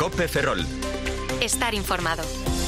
COPE Ferrol. Estar informado.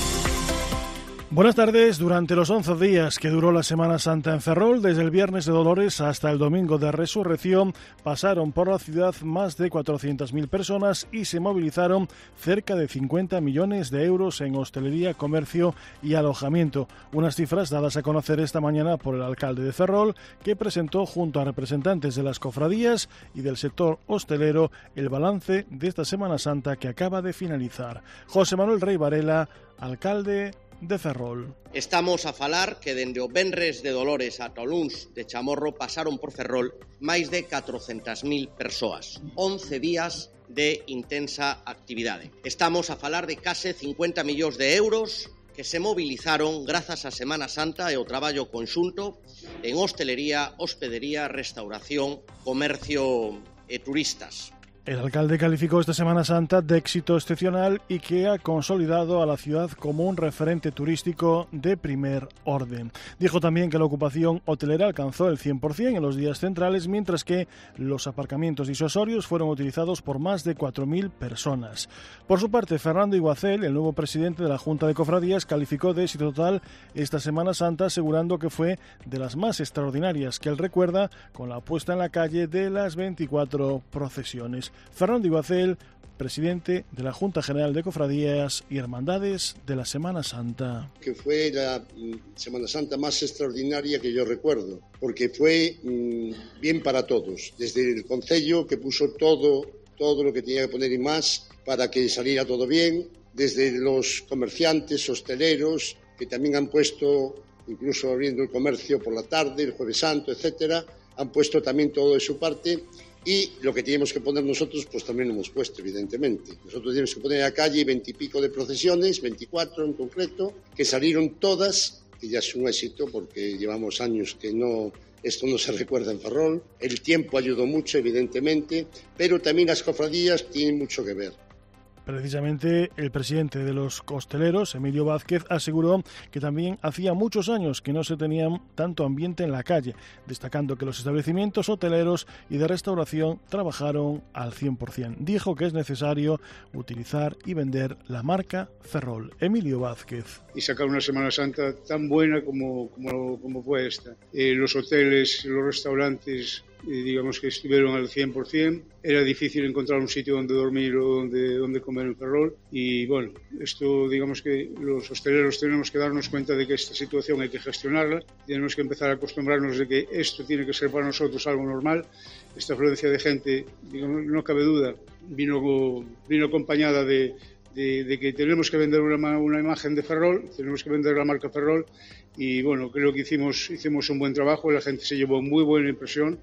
Buenas tardes. Durante los 11 días que duró la Semana Santa en Ferrol, desde el Viernes de Dolores hasta el Domingo de Resurrección, pasaron por la ciudad más de 400.000 personas y se movilizaron cerca de 50 millones de euros en hostelería, comercio y alojamiento. Unas cifras dadas a conocer esta mañana por el alcalde de Ferrol, que presentó junto a representantes de las cofradías y del sector hostelero el balance de esta Semana Santa que acaba de finalizar. José Manuel Rey Varela, alcalde de Ferrol. Estamos a falar que dende o Venres de Dolores ata o Luns de Chamorro pasaron por Ferrol máis de 400.000 persoas. 11 días de intensa actividade. Estamos a falar de case 50 millóns de euros que se movilizaron grazas á Semana Santa e o traballo conxunto en hostelería, hospedería, restauración, comercio e turistas. El alcalde calificó esta Semana Santa de éxito excepcional y que ha consolidado a la ciudad como un referente turístico de primer orden. Dijo también que la ocupación hotelera alcanzó el 100% en los días centrales, mientras que los aparcamientos disuasorios fueron utilizados por más de 4.000 personas. Por su parte, Fernando Iguacel, el nuevo presidente de la Junta de Cofradías, calificó de éxito total esta Semana Santa, asegurando que fue de las más extraordinarias que él recuerda, con la puesta en la calle de las 24 procesiones. Fernando Iguacel, presidente de la Junta General de Cofradías y Hermandades de la Semana Santa. Que fue la Semana Santa más extraordinaria que yo recuerdo, porque fue bien para todos, desde el concello que puso todo lo que tenía que poner y más para que saliera todo bien, desde los comerciantes, hosteleros, que también han puesto, incluso abriendo el comercio por la tarde, el Jueves Santo, etcétera, han puesto también todo de su parte. Y lo que teníamos que poner nosotros, pues también lo hemos puesto, evidentemente. Nosotros teníamos que poner en la calle 20 y pico de procesiones, 24 en concreto, que salieron todas, que ya es un éxito porque llevamos años que esto no se recuerda en Ferrol. El tiempo ayudó mucho, evidentemente, pero también las cofradías tienen mucho que ver. Precisamente el presidente de los hosteleros, Emilio Vázquez, aseguró que también hacía muchos años que no se tenía tanto ambiente en la calle, destacando que los establecimientos hoteleros y de restauración trabajaron al 100%. Dijo que es necesario utilizar y vender la marca Ferrol. Emilio Vázquez. Y sacar una Semana Santa tan buena como fue esta. Los hoteles, los restaurantes, digamos que estuvieron al 100%. Era difícil encontrar un sitio donde dormir o donde comer en Ferrol. Y bueno, esto digamos que los hosteleros tenemos que darnos cuenta de que esta situación hay que gestionarla. Tenemos que empezar a acostumbrarnos de que esto tiene que ser para nosotros algo normal. Esta afluencia de gente, digamos, no cabe duda, vino acompañada de que tenemos que vender una imagen de Ferrol, tenemos que vender la marca Ferrol. Y bueno, creo que hicimos un buen trabajo, la gente se llevó muy buena impresión.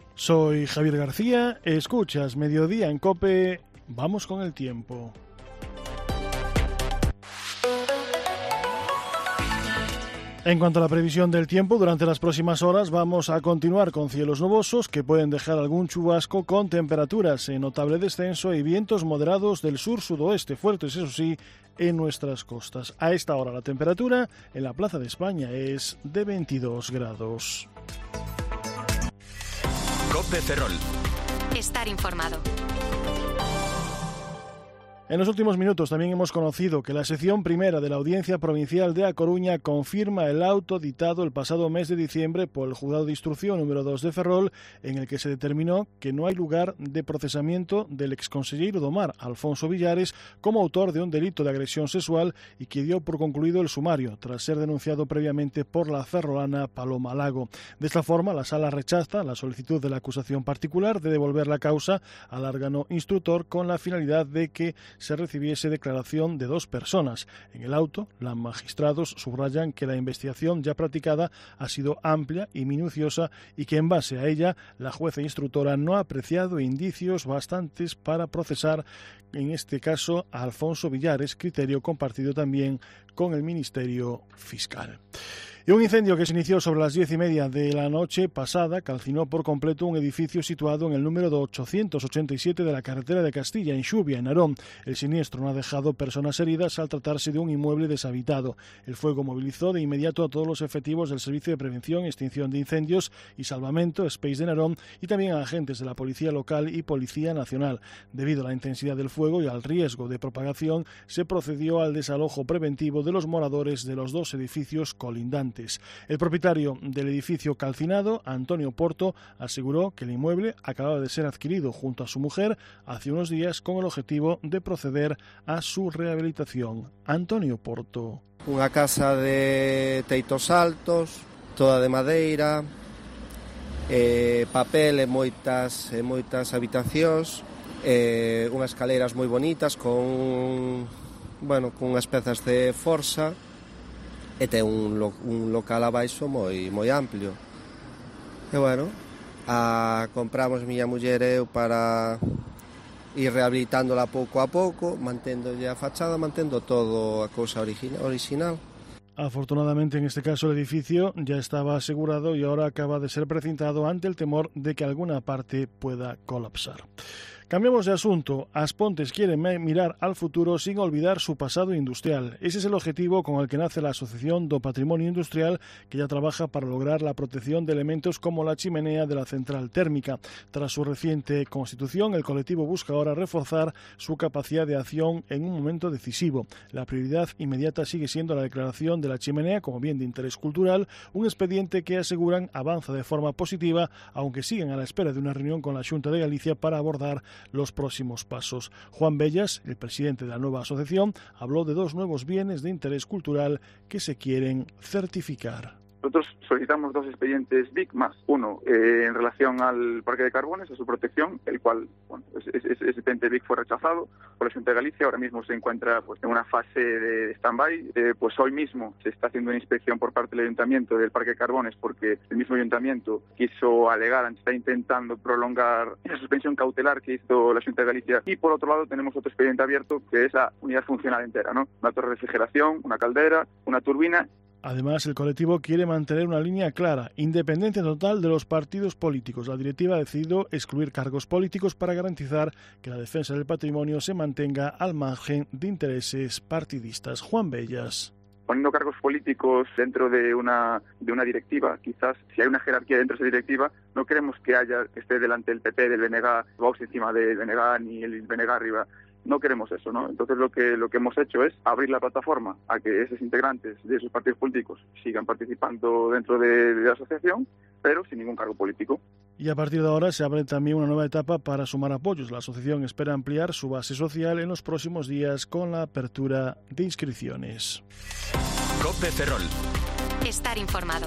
Soy Javier García, escuchas Mediodía en COPE, vamos con el tiempo. En cuanto a la previsión del tiempo, durante las próximas horas vamos a continuar con cielos nubosos que pueden dejar algún chubasco, con temperaturas en notable descenso y vientos moderados del sur-sudoeste, fuertes eso sí, en nuestras costas. A esta hora la temperatura en la Plaza de España es de 22 grados. COPE Ferrol. Estar informado. En los últimos minutos también hemos conocido que la sección primera de la Audiencia Provincial de A Coruña confirma el auto dictado el pasado mes de diciembre por el Juzgado de Instrucción número 2 de Ferrol, en el que se determinó que no hay lugar de procesamiento del exconselleiro do Mar, Alfonso Villares, como autor de un delito de agresión sexual, y que dio por concluido el sumario, tras ser denunciado previamente por la ferrolana Paloma Lago. De esta forma, la Sala rechaza la solicitud de la acusación particular de devolver la causa al órgano instructor con la finalidad de que se recibiese declaración de 2 personas. En el auto, los magistrados subrayan que la investigación ya practicada ha sido amplia y minuciosa y que en base a ella la jueza instructora no ha apreciado indicios bastantes para procesar, en este caso, a Alfonso Villares, criterio compartido también con el Ministerio Fiscal. Y un incendio que se inició sobre las 10:30 de la noche pasada calcinó por completo un edificio situado en el número 887 de la carretera de Castilla, en Xubia, en Narón. El siniestro no ha dejado personas heridas al tratarse de un inmueble deshabitado. El fuego movilizó de inmediato a todos los efectivos del Servicio de Prevención y Extinción de Incendios y Salvamento, SPEIS de Narón, y también a agentes de la Policía Local y Policía Nacional. Debido a la intensidad del fuego y al riesgo de propagación, se procedió al desalojo preventivo de los moradores de los dos edificios colindantes. El propietario del edificio calcinado, Antonio Porto, aseguró que el inmueble acababa de ser adquirido junto a su mujer hace unos días con el objetivo de proceder a su rehabilitación. Antonio Porto. Unha casa de teitos altos, toda de madeira, papel e moitas habitacións, unhas escaleras moi bonitas con unhas pezas de forxa, e ten un local abaixo moi amplio. E compramos miña muller e eu para ir rehabilitándola pouco a pouco, manténdolle a fachada, mantendo todo a cousa original. Afortunadamente, en este caso, el edificio ya estaba asegurado y ahora acaba de ser precintado ante el temor de que alguna parte pueda colapsar. Cambiamos de asunto. As Pontes quiere mirar al futuro sin olvidar su pasado industrial. Ese es el objetivo con el que nace la Asociación do Patrimonio Industrial, que ya trabaja para lograr la protección de elementos como la chimenea de la central térmica. Tras su reciente constitución, el colectivo busca ahora reforzar su capacidad de acción en un momento decisivo. La prioridad inmediata sigue siendo la declaración de la chimenea como bien de interés cultural, un expediente que aseguran avanza de forma positiva, aunque siguen a la espera de una reunión con la Xunta de Galicia para abordar los próximos pasos. Juan Bellas, el presidente de la nueva asociación, habló de dos nuevos bienes de interés cultural que se quieren certificar. Nosotros solicitamos dos expedientes BIC más. Uno, en relación al Parque de Carbones, a su protección, el cual, ese expediente BIC fue rechazado por la Xunta de Galicia. Ahora mismo se encuentra en una fase de stand-by. Hoy mismo se está haciendo una inspección por parte del Ayuntamiento del Parque de Carbones, porque el mismo Ayuntamiento quiso alegar, está intentando prolongar esa suspensión cautelar que hizo la Xunta de Galicia. Y por otro lado tenemos otro expediente abierto, que es la unidad funcional entera, ¿no? Una torre de refrigeración, una caldera, una turbina. Además, el colectivo quiere mantener una línea clara, independencia total de los partidos políticos. La directiva ha decidido excluir cargos políticos para garantizar que la defensa del patrimonio se mantenga al margen de intereses partidistas. Juan Bellas. Poniendo cargos políticos dentro de una directiva, quizás si hay una jerarquía dentro de esa directiva, no queremos que esté delante el PP, del BNG, Vox encima del BNG, ni el BNG arriba. No queremos eso, ¿no? Entonces lo que hemos hecho es abrir la plataforma a que esos integrantes de esos partidos políticos sigan participando dentro de la asociación, pero sin ningún cargo político. Y a partir de ahora se abre también una nueva etapa para sumar apoyos. La asociación espera ampliar su base social en los próximos días con la apertura de inscripciones. COPE Ferrol. Estar informado.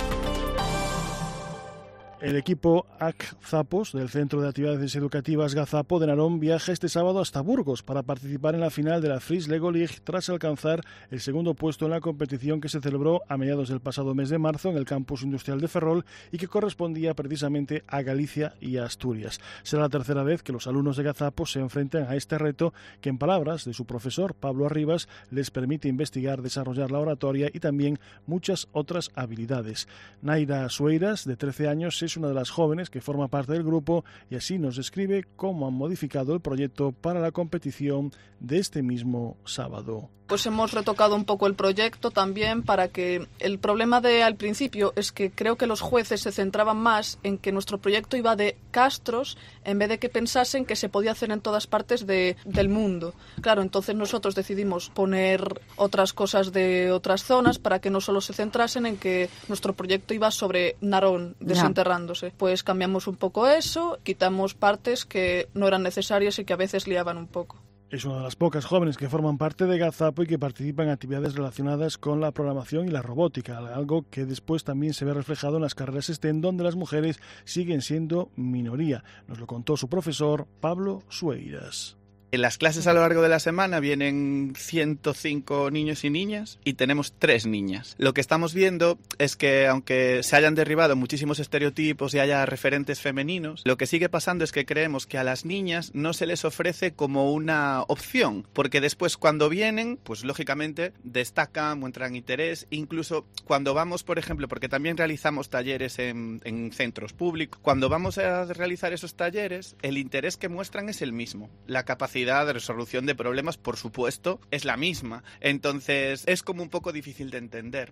El equipo ACZAPOS del Centro de Actividades Educativas Gazapo de Narón viaja este sábado hasta Burgos para participar en la final de la Freeze Lego League tras alcanzar el segundo puesto en la competición que se celebró a mediados del pasado mes de marzo en el campus industrial de Ferrol y que correspondía precisamente a Galicia y a Asturias. Será la tercera vez que los alumnos de Gazapo se enfrentan a este reto que, en palabras de su profesor Pablo Arribas, les permite investigar, desarrollar la oratoria y también muchas otras habilidades. Naira Sueiras, de 13 años, es una de las jóvenes que forma parte del grupo y así nos describe cómo han modificado el proyecto para la competición de este mismo sábado. Pues hemos retocado un poco el proyecto también para que el problema al principio es que creo que los jueces se centraban más en que nuestro proyecto iba de Castros en vez de que pensasen que se podía hacer en todas partes del mundo. Claro, entonces nosotros decidimos poner otras cosas de otras zonas para que no solo se centrasen en que nuestro proyecto iba sobre Narón desenterrándose. Pues cambiamos un poco eso, quitamos partes que no eran necesarias y que a veces liaban un poco. Es una de las pocas jóvenes que forman parte de Gazapo y que participan en actividades relacionadas con la programación y la robótica, algo que después también se ve reflejado en las carreras STEM, donde las mujeres siguen siendo minoría. Nos lo contó su profesor Pablo Sueiras. En las clases a lo largo de la semana vienen 105 niños y niñas y tenemos 3 niñas. Lo que estamos viendo es que aunque se hayan derribado muchísimos estereotipos y haya referentes femeninos, lo que sigue pasando es que creemos que a las niñas no se les ofrece como una opción, porque después cuando vienen, pues lógicamente destacan, muestran interés, incluso cuando vamos, por ejemplo, porque también realizamos talleres en centros públicos, cuando vamos a realizar esos talleres, el interés que muestran es el mismo. La capacidad de resolución de problemas, por supuesto, es la misma. Entonces, es como un poco difícil de entender.